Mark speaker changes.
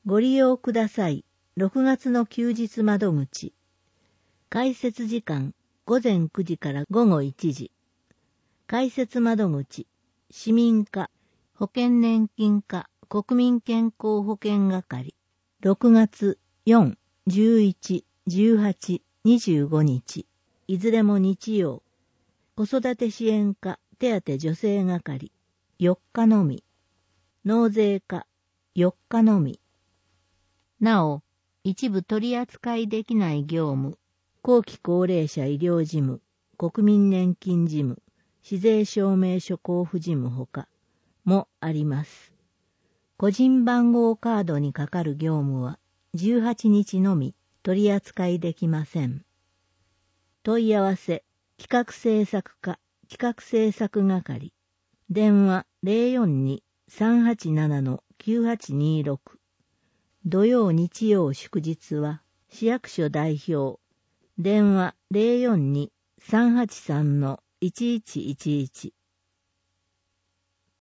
Speaker 1: ご利用ください。6月の休日窓口。開設時間午前9時から午後1時。開設窓口、市民課、保険年金課、国民健康保険係。6月4、11、18、25日。いずれも日曜。子育て支援課、手当助成係。4日のみ。納税課、4日のみ。なお、一部取り扱いできない業務、後期高齢者医療事務、国民年金事務、市税証明書交付事務ほかもあります。個人番号カードにかかる業務は18日のみ取り扱いできません。問い合わせ、企画制作課、企画制作係、電話 042-387-9826。土曜日曜祝日は市役所代表、電話 042-383-1111。